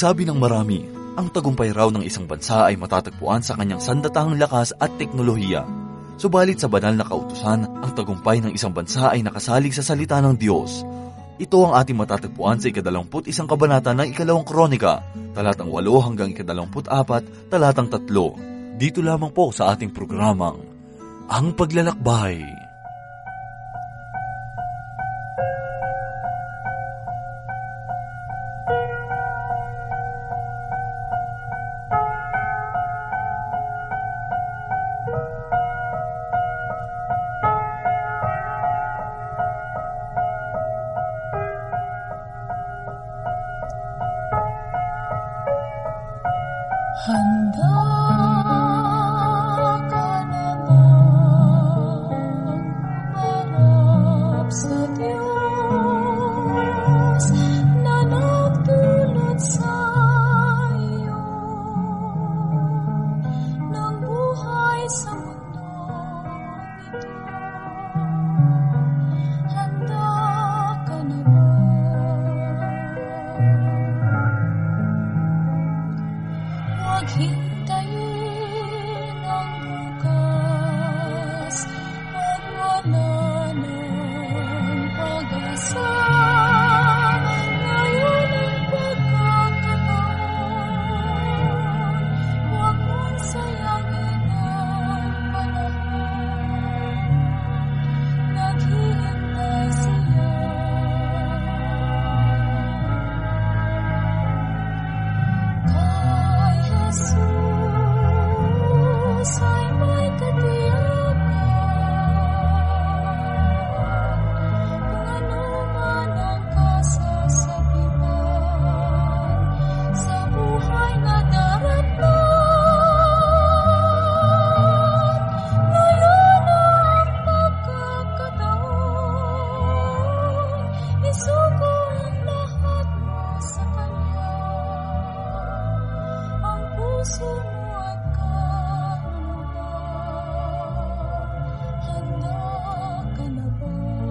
Sabi ng marami, ang tagumpay raw ng isang bansa ay matatagpuan sa kanyang sandatahang lakas at teknolohiya. Subalit sa banal na kautusan, ang tagumpay ng isang bansa ay nakasalig sa salita ng Diyos. Ito ang ating matatagpuan sa 21 kabanata ng 2 Kronika, talatang 8 hanggang 24, talatang 3. Dito lamang po sa ating programang, Ang Paglalakbay. Handa ka na bang humarap sa Diyos na nagdulot sa iyo ng buhay sa mundong ito? Handa ka na ba? Huwag hintayin ang bukas, huwag wala ng pag-asa. Ngayon ang pagkakataon, huwag mong sayangin ang panahon. Naghihintay siya. Jesus ay may katiyakan, kung ano man ang kasasabihan sa buhay na daratnan. Ngayon ang pagkakataon, isuko ang lahat mo sa Kanya. Ang puso mo at kaluluwa, handa ka na ba?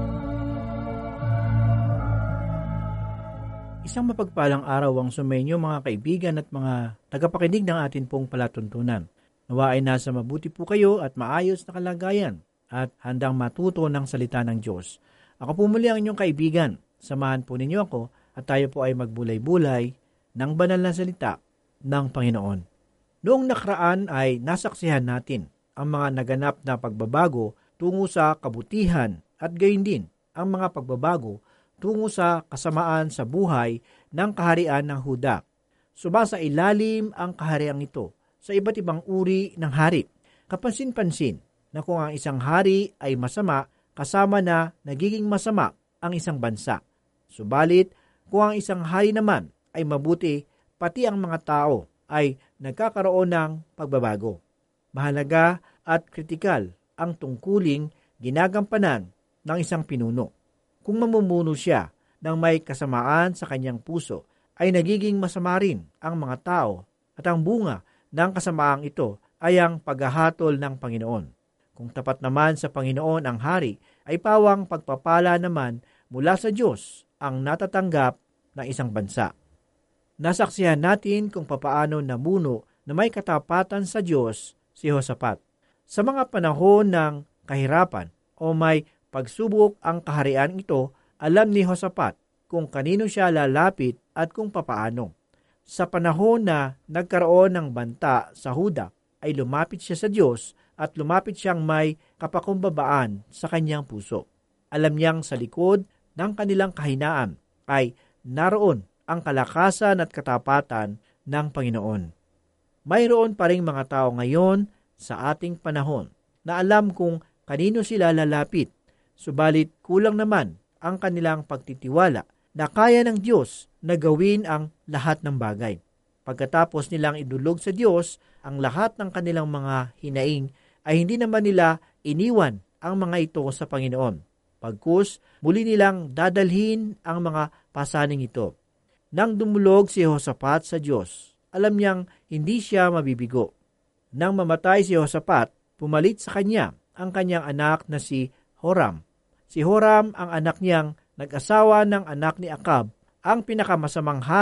Isang mapagpalang araw ang sumainyo mga kaibigan at mga tagapakinig ng atin pong palatuntunan. Nawa ay nasa mabuti po kayo at maayos na kalagayan at handang matuto ng salita ng Diyos. Ako po muli ang inyong kaibigan. Samahan po ninyo ako at tayo po ay magbulay-bulay ng banal na salita ng Panginoon. Noong nakaraan ay nasaksihan natin ang mga naganap na pagbabago tungo sa kabutihan at gayon din ang mga pagbabago tungo sa kasamaan sa buhay ng kaharian ng Huda. Sumasa ilalim ang kahariang ito sa iba't ibang uri ng hari. Kapansin-pansin na kung ang isang hari ay masama, kasama na nagiging masama ang isang bansa. Subalit, kung ang isang hari naman ay mabuti, pati ang mga tao ay nagkakaroon ng pagbabago. Mahalaga at kritikal ang tungkuling ginagampanan ng isang pinuno. Kung mamumuno siya ng may kasamaan sa kanyang puso, ay nagiging masama rin ang mga tao at ang bunga ng kasamaang ito ay ang paghahatol ng Panginoon. Kung tapat naman sa Panginoon ang hari, ay pawang pagpapala naman mula sa Diyos ang natatanggap ng isang bansa. Nasaksihan natin kung papaano namuno na may katapatan sa Diyos si Josaphat. Sa mga panahon ng kahirapan o may pagsubok ang kaharian ito, alam ni Josaphat kung kanino siya lalapit at kung papaano. Sa panahon na nagkaroon ng banta sa Huda, ay lumapit siya sa Diyos at lumapit siyang may kapakumbabaan sa kanyang puso. Alam niyang sa likod ng kanilang kahinaan ay naroon ang kalakasan at katapatan ng Panginoon. Mayroon pa ring mga tao ngayon sa ating panahon na alam kung kanino sila lalapit, subalit kulang naman ang kanilang pagtitiwala na kaya ng Diyos na gawin ang lahat ng bagay. Pagkatapos nilang idulog sa Diyos ang lahat ng kanilang mga hinaing, ay hindi naman nila iniwan ang mga ito sa Panginoon. Pagkus, muli nilang dadalhin ang mga pasaning ito. Nang dumulog si Josaphat sa Diyos, alam niyang hindi siya mabibigo. Nang mamatay si Josaphat, pumalit sa kanya ang kanyang anak na si Joram. Si Joram ang anak niyang nag-asawa ng anak ni Akab, ang pinakamasamang hari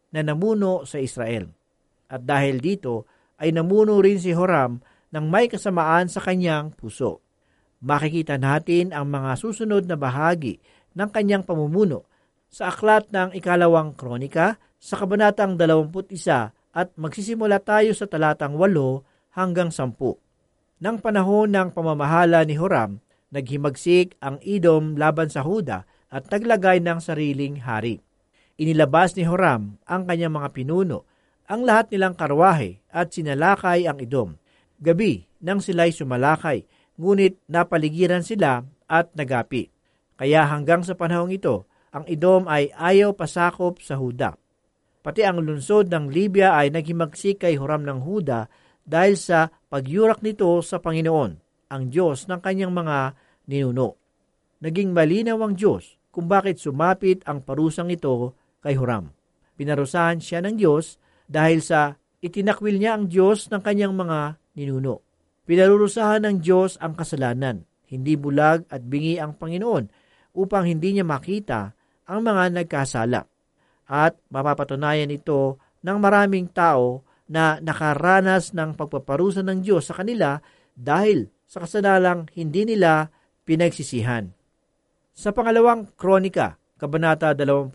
na namuno sa Israel. At dahil dito ay namuno rin si Joram ng may kasamaan sa kanyang puso. Makikita natin ang mga susunod na bahagi ng kanyang pamumuno sa aklat ng 2 Kronika sa kabanatang 21 at magsisimula tayo sa talatang 8 hanggang 10. Nang panahon ng pamamahala ni Joram, naghimagsik ang Edom laban sa Huda at naglagay ng sariling hari. Inilabas ni Joram ang kanyang mga pinuno, ang lahat nilang karwahe at sinalakay ang Edom. Gabi nang sila'y sumalakay, ngunit napaligiran sila at nagapi. Kaya hanggang sa panahong ito, ang Edom ay ayaw pasakop sa Huda. Pati ang lungsod ng Libya ay naghimagsik kay Joram ng Huda dahil sa pagyurak nito sa Panginoon, ang Diyos ng kanyang mga ninuno. Naging malinaw ang Diyos kung bakit sumapit ang parusang ito kay Joram. Pinarusahan siya ng Diyos dahil sa itinakwil niya ang Diyos ng kanyang mga ninuno. Pinarurusahan ng Diyos ang kasalanan. Hindi bulag at bingi ang Panginoon upang hindi niya makita ang mga nagkasala. At mapapatunayan ito ng maraming tao na nakaranas ng pagpaparusa ng Diyos sa kanila dahil sa kasalalang hindi nila pinagsisihan. Sa 2 Kronika, Kabanata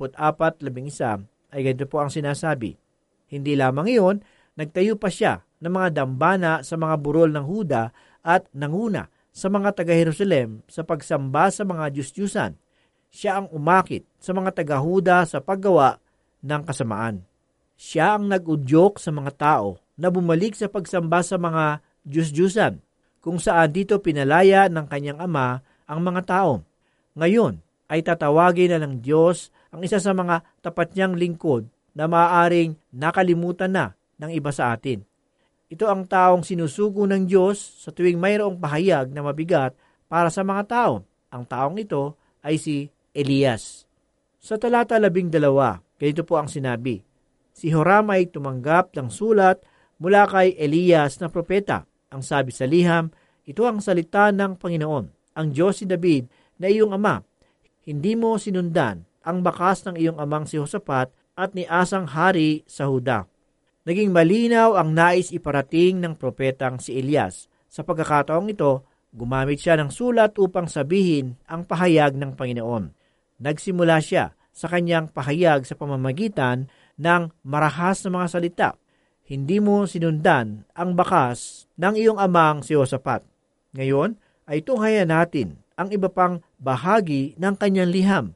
24:11 ay ganito po ang sinasabi. Hindi lamang iyon, nagtayo pa siya ng mga dambana sa mga burol ng Huda at nanguna sa mga taga-Jerusalem sa pagsamba sa mga Diyos-Diyusan. Siya ang umakit sa mga taga-Huda sa paggawa ng kasamaan. Siya ang nag-udyok sa mga tao na bumalik sa pagsamba sa mga Diyos-Diyusan, kung saan dito pinalaya ng kanyang ama ang mga tao. Ngayon ay tatawagin na ng Diyos ang isa sa mga tapat niyang lingkod na maaaring nakalimutan na ng iba sa atin. Ito ang taong sinusugo ng Diyos sa tuwing mayroong pahayag na mabigat para sa mga tao. Ang taong ito ay si Elias. Sa talata 12, ganito po ang sinabi. Si Joram ay tumanggap ng sulat mula kay Elias na propeta. Ang sabi sa liham, ito ang salita ng Panginoon, ang Diyos si David na iyong ama. Hindi mo sinundan ang bakas ng iyong amang si Josaphat at ni Asang hari sa Huda. Naging malinaw ang nais iparating ng propetang si Elias. Sa pagkakataong ito, gumamit siya ng sulat upang sabihin ang pahayag ng Panginoon. Nagsimula siya sa kanyang pahayag sa pamamagitan ng marahas na mga salita. Hindi mo sinundan ang bakas ng iyong amang si Josaphat. Ngayon ay tunghayan natin ang iba pang bahagi ng kanyang liham.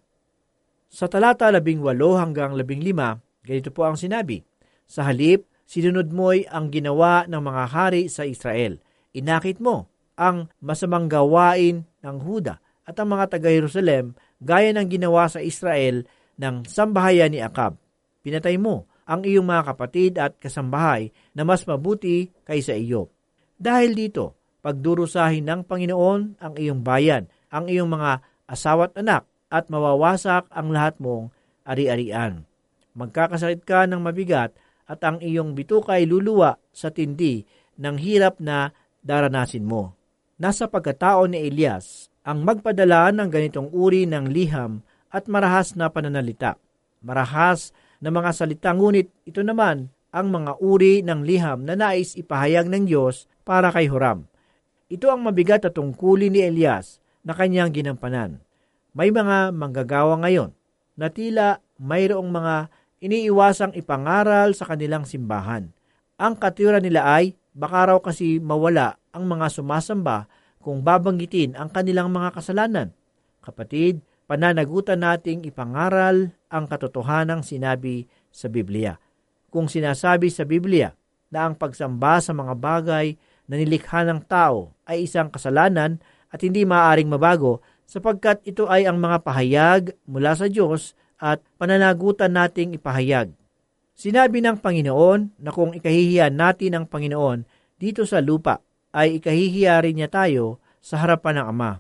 Sa talata 18 hanggang 15, ganito po ang sinabi. Sa halip, sinunod mo'y ang ginawa ng mga hari sa Israel. Inakit mo ang masamang gawain ng Huda at ang mga taga-Jerusalem gaya ng ginawa sa Israel ng sambahayan ni Akab. Pinatay mo ang iyong mga kapatid at kasambahay na mas mabuti kaysa iyo. Dahil dito, pagdurusahin ng Panginoon ang iyong bayan, ang iyong mga asawa't anak, at mawawasak ang lahat mong ari-arian. Magkakasakit ka ng mabigat at ang iyong bituka ay luluwa sa tindi ng hirap na daranasin mo. Nasa pagkatao ni Elias ang magpadala ng ganitong uri ng liham at marahas na pananalita. Marahas na mga salita, ngunit ito naman ang mga uri ng liham na nais ipahayag ng Diyos para kay Joram. Ito ang mabigat na tungkulin ni Elias na kanyang ginampanan. May mga manggagawa ngayon na tila mayroong mga iniiwasang ipangaral sa kanilang simbahan. Ang katwiran nila ay baka raw kasi mawala ang mga sumasamba kung babanggitin ang kanilang mga kasalanan. Kapatid, pananagutan nating ipangaral ang katotohanang sinabi sa Biblia. Kung sinasabi sa Biblia na ang pagsamba sa mga bagay na nilikha ng tao ay isang kasalanan at hindi maaaring mabago sapagkat ito ay ang mga pahayag mula sa Diyos at pananagutan nating ipahayag. Sinabi ng Panginoon na kung ikahihiya natin ang Panginoon dito sa lupa, ay ikahihiya rin niya tayo sa harapan ng Ama.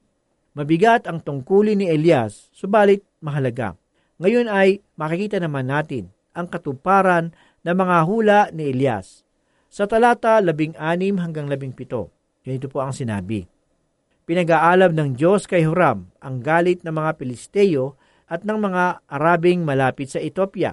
Mabigat ang tungkulin ni Elias, subalit mahalaga. Ngayon ay makikita naman natin ang katuparan ng mga hula ni Elias. Sa talata 16 hanggang 17, ganito po ang sinabi. Pinag-aalab ng Diyos kay Joram ang galit ng mga Pilisteo at ng mga Arabing malapit sa Ethiopia.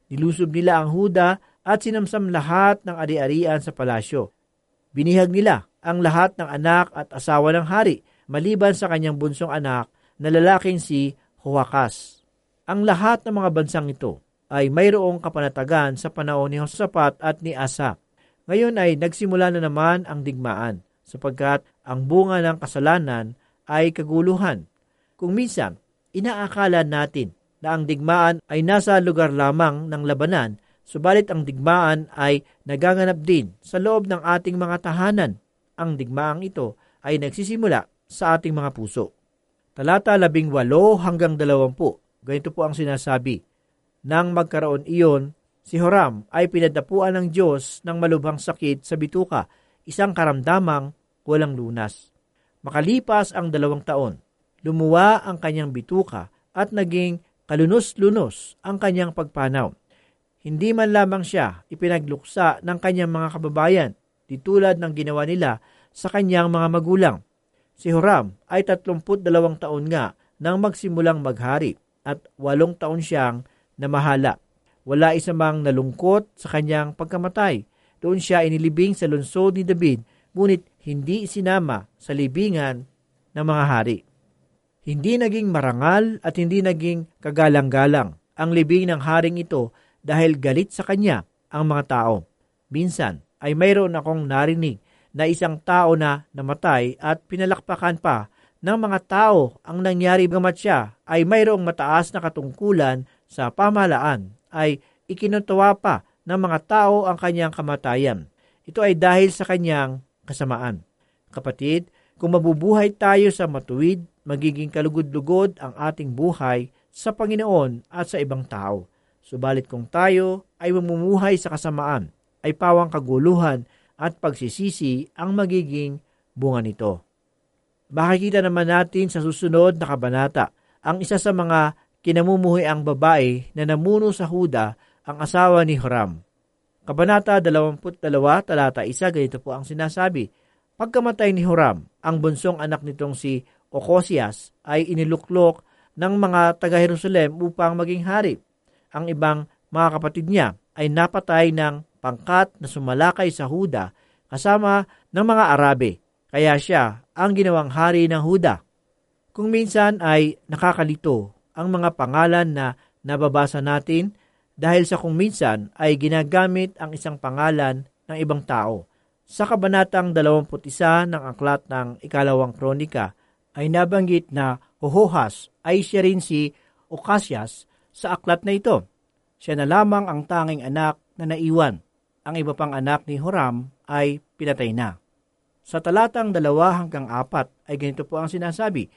Nilusob nila ang Huda at sinamsam lahat ng ari-arian sa palasyo. Binihag nila ang lahat ng anak at asawa ng hari, maliban sa kanyang bunsong anak na lalaking si Joachas. Ang lahat ng mga bansang ito ay mayroong kapanatagan sa panahon ni Josaphat at ni Asa. Ngayon ay nagsimula na naman ang digmaan, sapagkat ang bunga ng kasalanan ay kaguluhan. Kung minsan, inaakala natin na ang digmaan ay nasa lugar lamang ng labanan, subalit ang digmaan ay naganganap din sa loob ng ating mga tahanan. Ang digmaang ito ay nagsisimula sa ating mga puso. Talata 18 hanggang 20, ganito po ang sinasabi. Nang magkaroon iyon, si Joram ay pinadapuan ng Diyos ng malubhang sakit sa bituka, isang karamdamang walang lunas. Makalipas ang 2 taon, lumuwa ang kanyang bituka at naging kalunos-lunos ang kanyang pagpanaw. Hindi man lamang siya ipinagluksa ng kanyang mga kababayan, di tulad ng ginawa nila sa kanyang mga magulang. Si Joram ay 32 taon nga nang magsimulang maghari at 8 taon siyang namahala. Wala isa mang nalungkot sa kanyang pagkamatay. Doon siya inilibing sa lungsod ni David, ngunit hindi sinama sa libingan ng mga hari. Hindi naging marangal at hindi naging kagalang-galang ang libing ng haring ito dahil galit sa kanya ang mga tao. Minsan ay mayroon akong narinig na isang tao na namatay at pinalakpakan pa ng mga tao ang nangyari bagamat siya ay mayroong mataas na katungkulan sa pamahalaan, ay ikinutuwa pa ng mga tao ang kanyang kamatayan. Ito ay dahil sa kanyang kasamaan. Kapatid, kung mabubuhay tayo sa matuwid, magiging kalugod-lugod ang ating buhay sa Panginoon at sa ibang tao. Subalit kung tayo ay mamumuhay sa kasamaan, ay pawang kaguluhan at pagsisisi ang magiging bunga nito. Makikita naman natin sa susunod na kabanata ang isa sa mga kinamumuhi ang babae na namuno sa Huda, ang asawa ni Joram. Kabanata 22, talata 1, ganito po ang sinasabi. Pagkamatay ni Joram, ang bunsong anak nitong si Ocozias ay iniluklok ng mga taga-Jerusalem upang maging hari. Ang ibang mga kapatid niya ay napatay ng pangkat na sumalakay sa Huda kasama ng mga Arabe, kaya siya ang ginawang hari ng Huda. Kung minsan ay nakakalito ang mga pangalan na nababasa natin dahil sa kung minsan ay ginagamit ang isang pangalan ng ibang tao. Sa kabanatang 21 ng aklat ng 2 Kronika ay nabanggit na Joachas ay siya rin si Ocazias sa aklat na ito. Siya na lamang ang tanging anak na naiwan. Ang iba pang anak ni Joram ay pinatay na. Sa talatang 2 hanggang 4 ay ganito po ang sinasabi.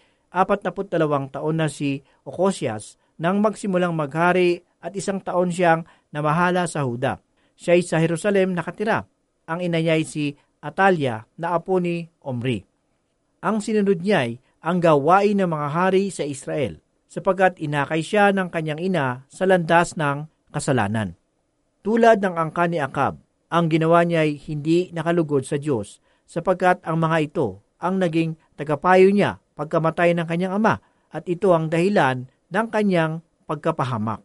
42 taon na si Ocozias nang magsimulang maghari at 1 taon siyang namahala sa Huda. Siya ay sa Jerusalem nakatira. Ang ina niya ay si Atalia na apo ni Omri. Ang sinunod niya ay ang gawain ng mga hari sa Israel, sapagkat inakay siya ng kanyang ina sa landas ng kasalanan. Tulad ng angka ni Akab, ang ginawa niya ay hindi nakalugod sa Diyos, sapagkat ang mga ito ang naging tagapayo niya pagkamatay ng kanyang ama, at ito ang dahilan ng kanyang pagkapahamak.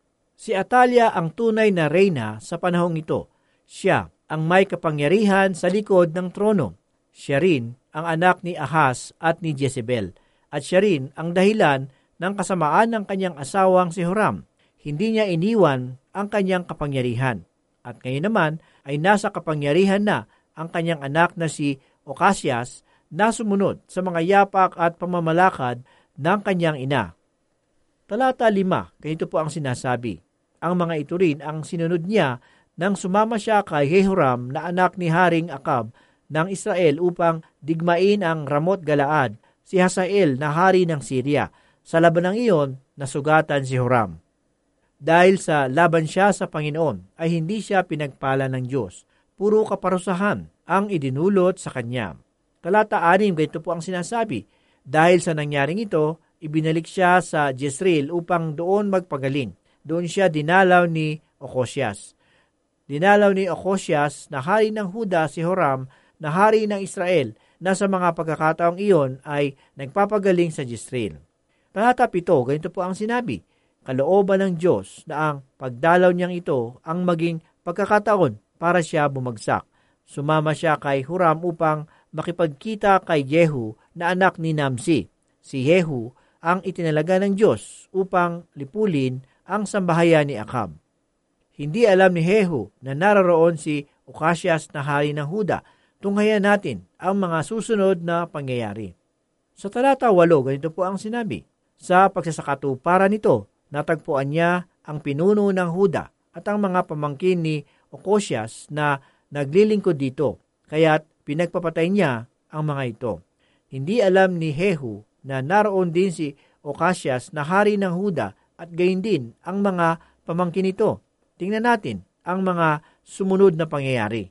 Si Atalia ang tunay na reyna sa panahong ito. Siya ang may kapangyarihan sa likod ng trono. Siya rin ang anak ni Ahaz at ni Jezebel, at siya rin ang dahilan ng kasamaan ng kanyang asawang si Joram. Hindi niya iniwan ang kanyang kapangyarihan. At ngayon naman ay nasa kapangyarihan na ang kanyang anak na si Ocazias na sumunod sa mga yapak at pamamalakad ng kanyang ina. Talata 5, ganito po ang sinasabi. Ang mga ito rin ang sinunod niya nang sumama siya kay Jehoram na anak ni Haring Akab ng Israel upang digmain ang Ramot Galaad, si Hazael na hari ng Syria. Sa labanang iyon, nasugatan si Joram. Dahil sa laban siya sa Panginoon, ay hindi siya pinagpala ng Diyos. Puro kaparusahan ang idinulot sa kanya. Talata 6, ganito po ang sinasabi. Dahil sa nangyaring ito, ibinalik siya sa Jezreel upang doon magpagaling. Doon siya dinalaw ni Ocozias. Dinalaw ni Ocozias na hari ng Huda si Joram na hari ng Israel, na sa mga pagkakataong iyon ay nagpapagaling sa Jezreel. Talata 7, ganito po ang sinabi. kalooban ng Diyos na ang pagdalaw niyang ito ang maging pagkakataon para siya bumagsak. Sumama siya kay Huram upang makipagkita kay Jehu na anak ni Namsi. Si Jehu ang itinalaga ng Diyos upang lipulin ang sambahayan ni Akab. Hindi alam ni Jehu na naroroon si Ocasias na hari ng Huda. Tunghayan natin ang mga susunod na pangyayari. Sa talata 8, ganito po ang sinabi. Sa pagsasakatuparan nito, natagpuan niya ang pinuno ng Huda at ang mga pamangkin ni Ocasias na naglilingkod dito, kaya't pinagpapatay niya ang mga ito. Hindi alam ni Jehu na naroon din si Ocasias na hari ng Huda at gayon din ang mga pamangkin nito. Tingnan natin ang mga sumunod na pangyayari.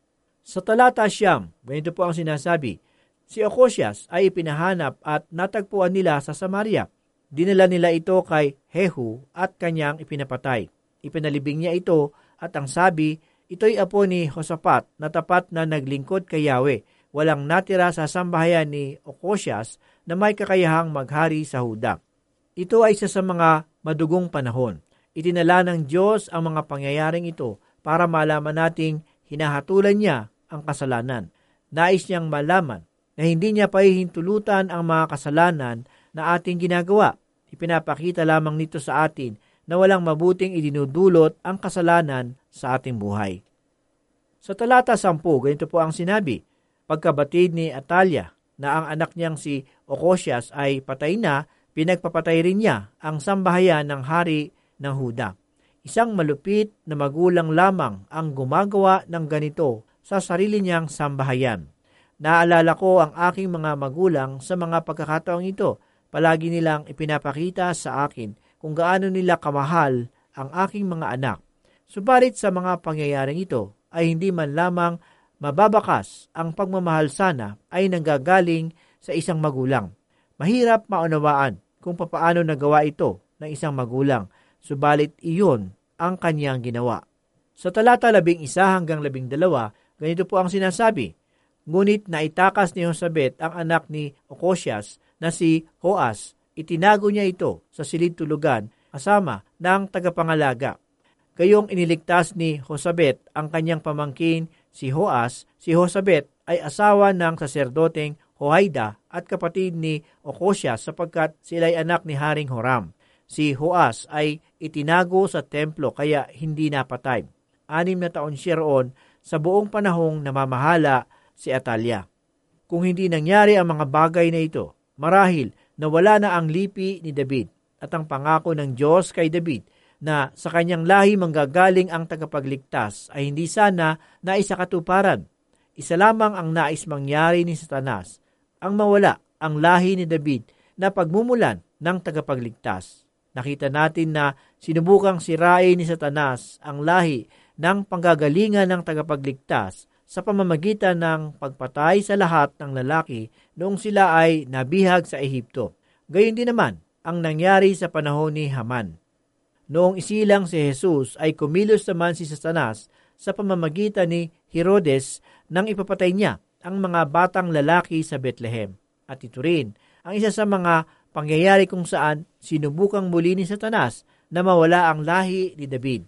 Sa talata 9, ganito po ang sinasabi, si Ocasias ay ipinahanap at natagpuan nila sa Samaria. Dinala nila ito kay Jehu at kanyang ipinapatay. Ipinalibing niya ito at ang sabi, ito'y apo ni Josaphat na tapat na naglingkod kay Yahweh. Walang natira sa sambahayan ni Ocasias na may kakayahang maghari sa Huda. Ito ay isa sa mga madugong panahon. Itinala ng Diyos ang mga pangyayaring ito para malaman nating hinahatulan niya ang kasalanan. Nais niyang malaman na hindi niya pahihintulutan ang mga kasalanan na ating ginagawa. Ipinapakita lamang nito sa atin na walang mabuting idinudulot ang kasalanan sa ating buhay. Sa talata 10, ganito po ang sinabi, pagkabatid ni Atalia na ang anak niyang si Ocasias ay patay na, pinagpapatay rin niya ang sambahayan ng hari ng Huda. Isang malupit na magulang lamang ang gumagawa ng ganito sa sarili niyang sambahayan. Naalala ko ang aking mga magulang sa mga pagkakataong ito. Palagi nilang ipinapakita sa akin kung gaano nila kamahal ang aking mga anak. Subalit sa mga pangyayaring ito ay hindi man lamang mababakas ang pagmamahal sana ay nanggagaling sa isang magulang. Mahirap maunawaan kung papaano nagawa ito ng isang magulang, subalit iyon ang kanyang ginawa. Sa talata 11 hanggang 12, ganito po ang sinasabi, ngunit naitakas ni Josabet ang anak ni Ocasias na si Joas, itinago niya ito sa silid tulugan kasama ng tagapangalaga. Gayong iniligtas ni Josabet ang kanyang pamangkin si Joas. Si Josabet ay asawa ng saserdoteng Hohaida at kapatid ni Ocasias sapagkat sila'y anak ni Haring Horam. Si Joas ay itinago sa templo kaya hindi napatay. 6 na taon siya roon sa buong panahong namamahala si Atalia. Kung hindi nangyari ang mga bagay na ito, marahil nawala na ang lipi ni David at ang pangako ng Diyos kay David na sa kanyang lahi manggagaling ang tagapagligtas ay hindi sana naisakatuparan. Isa lamang ang nais mangyari ni Satanas, ang mawala ang lahi ni David na pagmumulan ng tagapagligtas. Nakita natin na sinubukang sirain ni Satanas ang lahi ng panggagalingan ng tagapagligtas sa pamamagitan ng pagpatay sa lahat ng lalaki noong sila ay nabihag sa Ehipto. Gayon din naman ang nangyari sa panahon ni Haman. Noong isilang si Jesus ay kumilos naman si Satanas sa pamamagitan ni Herodes nang ipapatay niya ang mga batang lalaki sa Bethlehem. At ito rin ang isa sa mga pangyayari kung saan sinubukang muli ni Satanas na mawala ang lahi ni David.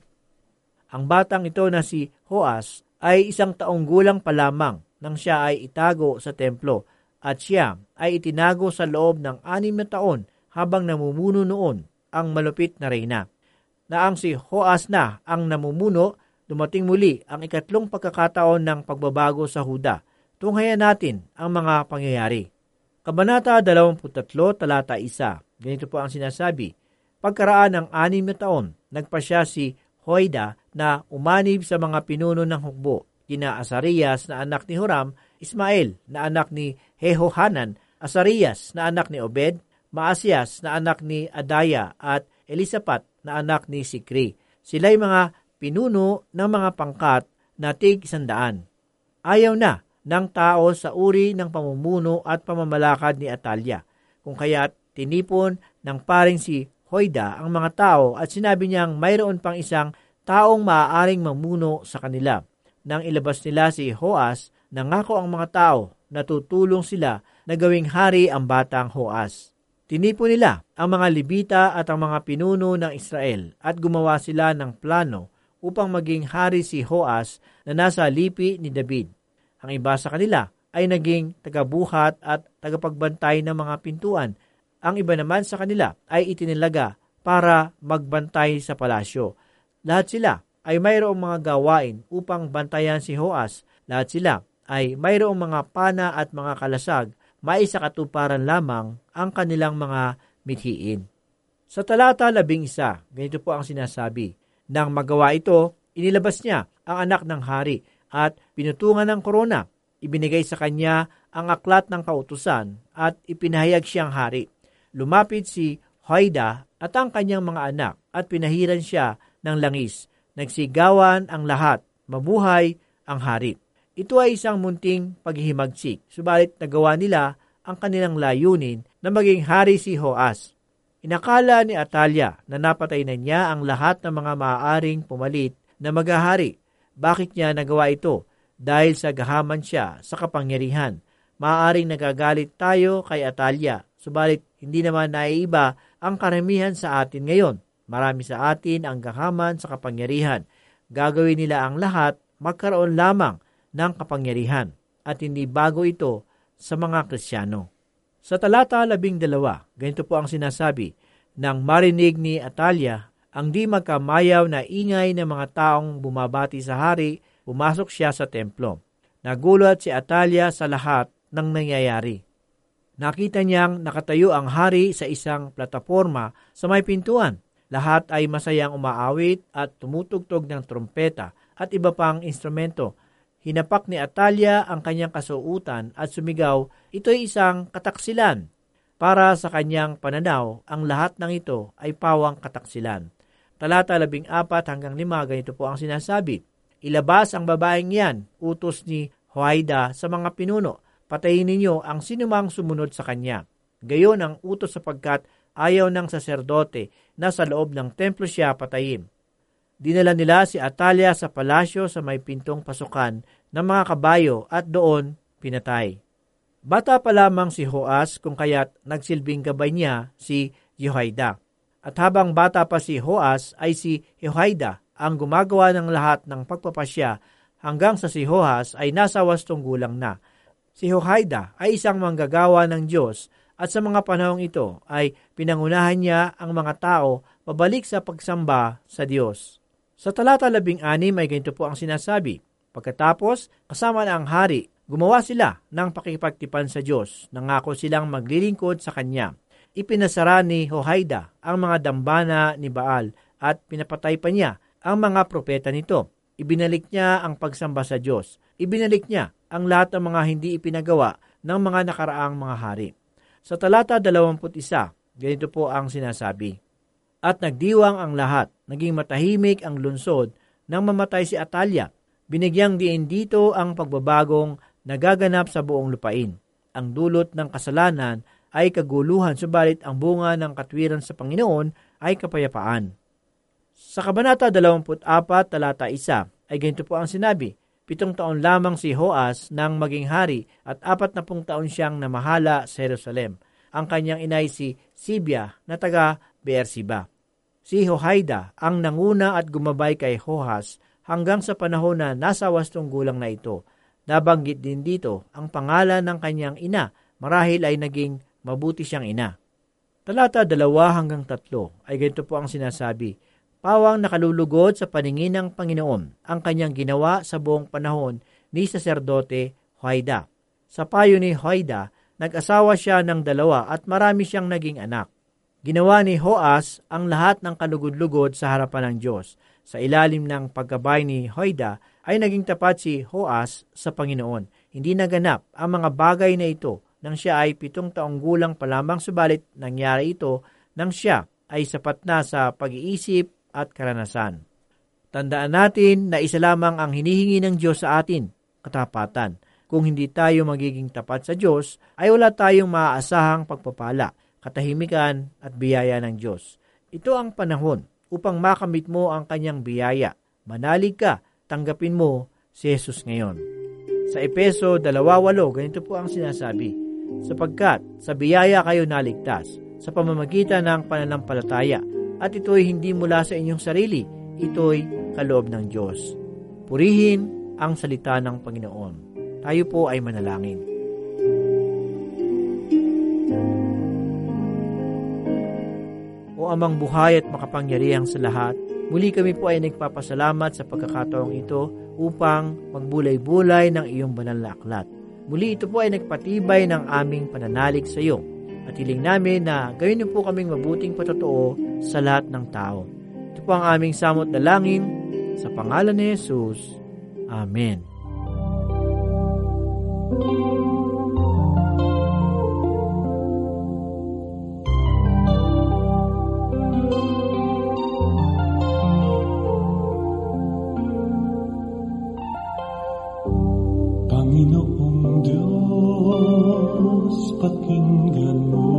Ang batang ito na si Joas ay 1 taong gulang pa lamang nang siya ay itago sa templo at siya ay itinago sa loob ng 6 na taon habang namumuno noon ang malupit na reyna. Na ang si Joas na ang namumuno, dumating muli ang 3 pagkakataon ng pagbabago sa Huda. Tunghayan natin ang mga pangyayari. Kabanata 23, talata 1. Ganito po ang sinasabi, pagkaraan ng 6 na taon, nagpasya si Hoida na umanib sa mga pinuno ng hukbo, kina Asarias na anak ni Huram, Ismael na anak ni Jehohanan, Asarias na anak ni Obed, Maasias na anak ni Adaya at Elisapat na anak ni Sikri. Sila'y mga pinuno ng mga pangkat na tig-100. Ayaw na ng tao sa uri ng pamumuno at pamamalakad ni Atalia, kung kaya't tinipon ng paring si Hoida ang mga tao at sinabi niyang mayroon pang isang taong maaaring mamuno sa kanila. Nang ilabas nila si Joas, nangako ang mga tao na tutulong sila na gawing hari ang batang Joas. Tinipon nila ang mga Levita at ang mga pinuno ng Israel at gumawa sila ng plano upang maging hari si Joas na nasa lipi ni David. Ang iba sa kanila ay naging tagabuhat at tagapagbantay ng mga pintuan. Ang iba naman sa kanila ay itinilaga para magbantay sa palasyo. Lahat sila ay mayroong mga gawain upang bantayan si Joas. Lahat sila ay mayroong mga pana at mga kalasag, maisakatuparan lamang ang kanilang mga mithiin. Sa talata 11, ganito po ang sinasabi, nang magawa ito, inilabas niya ang anak ng hari at pinutungan ng korona. Ibinigay sa kanya ang aklat ng kautusan at ipinahayag siyang hari. Lumapit si Joiada at ang kanyang mga anak at pinahiran siya ng langis. Nagsigawan ang lahat, mabuhay ang hari. Ito ay isang munting paghihimagsik, subalit nagawa nila ang kanilang layunin na maging hari si Joas. Inakala ni Atalia na napatay na niya ang lahat ng mga maaaring pumalit na maghahari. Bakit niya nagawa ito? Dahil sa gahaman siya sa kapangyarihan. Maaaring nagagalit tayo kay Atalia, subalit hindi naman naiiba ang karamihan sa atin ngayon. Marami sa atin ang gahaman sa kapangyarihan. Gagawin nila ang lahat, magkaroon lamang ng kapangyarihan. At hindi bago ito sa mga Kristiyano. Sa talata 12, ganito po ang sinasabi, nang marinig ni Atalia ang di magkamayaw na ingay ng mga taong bumabati sa hari, pumasok siya sa templo. Nagulat si Atalia sa lahat ng nangyayari. Nakita niyang nakatayo ang hari sa isang plataporma sa may pintuan. Lahat ay masayang umaawit at tumutugtog ng trompeta at iba pang instrumento. Hinapak ni Atalia ang kanyang kasuutan at sumigaw, ito'y isang kataksilan. Para sa kanyang pananaw, ang lahat ng ito ay pawang kataksilan. Talata 14 hanggang 5, ganito po ang sinasabi. Ilabas ang babaeng yan, utos ni Joiada sa mga pinuno. Patayin ninyo ang sinumang sumunod sa kanya. Gayon ang utos sapagkat ayaw ng saserdote na sa loob ng templo siya patayin. Dinala nila si Atalia sa palasyo sa may pintong pasukan ng mga kabayo at doon pinatay. Bata pa lamang si Joas kung kaya't nagsilbing gabay niya si Jehoiada. At habang bata pa si Joas ay si Jehoiada ang gumagawa ng lahat ng pagpapasya hanggang sa si Joas ay nasa 80 gulang na. Si Jehoiada ay isang manggagawa ng Diyos at sa mga panahong ito ay pinangunahan niya ang mga tao pabalik sa pagsamba sa Diyos. Sa talata 16 ay ganito po ang sinasabi. Pagkatapos, kasama na ang hari, gumawa sila ng pakipagtipan sa Diyos. Nangako silang maglilingkod sa Kanya. Ipinasara ni Jehoiada ang mga dambana ni Baal at pinapatay pa niya ang mga propeta nito. Ibinalik niya ang pagsamba sa Diyos. Ibinalik niya ang lahat ng mga hindi ipinagawa ng mga nakaraang mga hari. Sa talata 21, ganito po ang sinasabi. At nagdiwang ang lahat, naging matahimik ang lungsod nang mamatay si Atalia. Binigyang diin dito ang pagbabagong nagaganap sa buong lupain. Ang dulot ng kasalanan ay kaguluhan, subalit ang bunga ng katwiran sa Panginoon ay kapayapaan. Sa Kabanata 24, talata 1, ay ganito po ang sinabi, 7 taon lamang si Joas nang maging hari at 40 taon siyang namahala sa Jerusalem. Ang kanyang inay si Sibia na taga Beersheba. Si Jehoiada ang nanguna at gumabay kay Joas hanggang sa panahon na nasa 80 gulang na ito. Nabanggit din dito ang pangalan ng kanyang ina, marahil ay naging mabuti siyang ina. Talata 2 hanggang 3 ay ganito po ang sinasabi. Pawang nakalulugod sa paningin ng Panginoon ang kanyang ginawa sa buong panahon ni saserdote Joiada. Sa payo ni Joiada, nag-asawa siya ng 2 at marami siyang naging anak. Ginawa ni Joas ang lahat ng kalugod-lugod sa harapan ng Diyos. Sa ilalim ng paggabay ni Joiada ay naging tapat si Joas sa Panginoon. Hindi naganap ang mga bagay na ito nang siya ay 7 taong gulang pa lamang, subalit nangyari ito nang siya ay sapat na sa pag-iisip at karanasan. Tandaan natin na isa lamang ang hinihingi ng Diyos sa atin, katapatan. Kung hindi tayo magiging tapat sa Diyos, ay wala tayong maaasahang pagpapala, katahimikan at biyaya ng Diyos. Ito ang panahon upang makamit mo ang kanyang biyaya. Manalig ka, tanggapin mo si Jesus ngayon. Sa Efeso 2:8, ganito po ang sinasabi, sapagkat sa biyaya kayo naligtas, sa pamamagitan ng pananampalataya. At ito'y hindi mula sa inyong sarili, ito'y kaloob ng Diyos. Purihin ang salita ng Panginoon. Tayo po ay manalangin. O Amang buhay at makapangyarihang sa lahat, muli kami po ay nagpapasalamat sa pagkakataong ito upang magbulay-bulay ng iyong banal na aklat. Muli ito po ay nagpatibay ng aming pananalig sa iyo. At hiling namin na gayon niyo po kaming mabuting patotoo sa lahat ng tao. Ito po ang aming samot dalangin sa pangalan ni Jesus. Amen. Panginoong Diyos, pakinggan mo,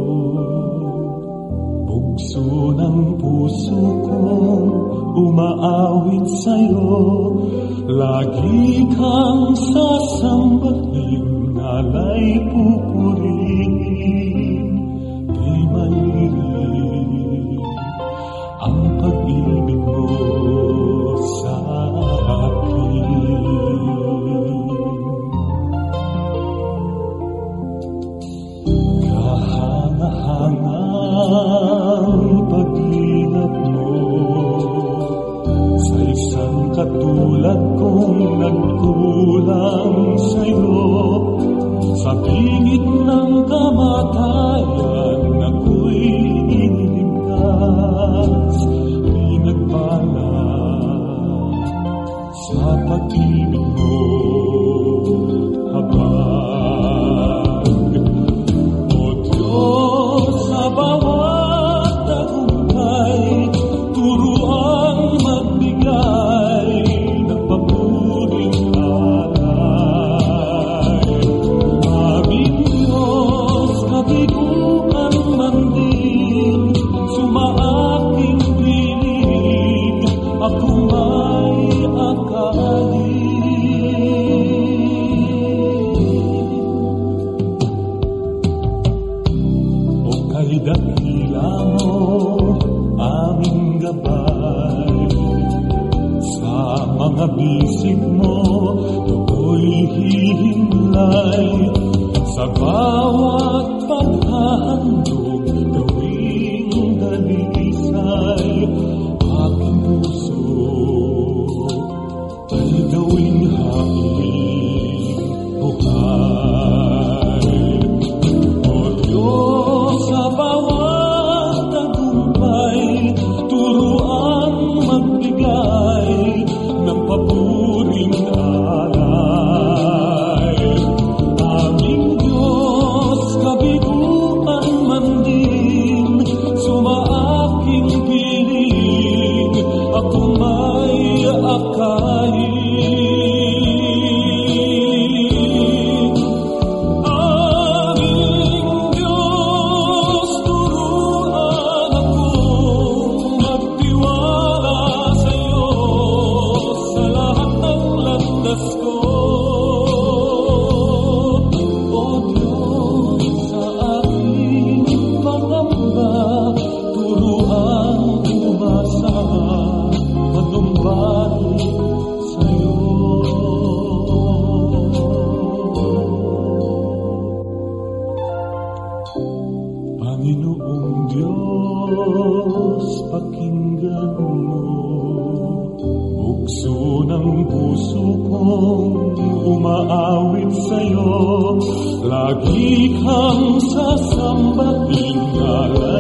bugso ng puso kong umaawit sa'yo, lagi kang sasambahin, alay pupurihin, di malirin ang pag-ibig mo sa akin. Kahangahangang paglingap mo sa isang katulad kong nagkulang sa'yo, sa bingit ng kamatayan ako'y iniligtas, di nagpala sa pag-ibig mo habang sa bawat tagumpay, turuan magbigay ng papuring alay. Aming Diyos, kabiguan man din, sumaaking piling, ako may akali. Dakila mo aming gabay, sa mga bisig mo ako'y hihimlay, sa bawat paghahandog gawing dalisay, aking puso ay gawing haing buhay. O Diyos, sa bawat tagumpay, turuan magbigay ng papuring alay. Aming Diyos, kabiguan man din, sumaaking piling, ako may akayin. Panginoong Diyos, pakinggan mo, bugso ng puso kong umaawit sa'yo, lagi kang sasambahin,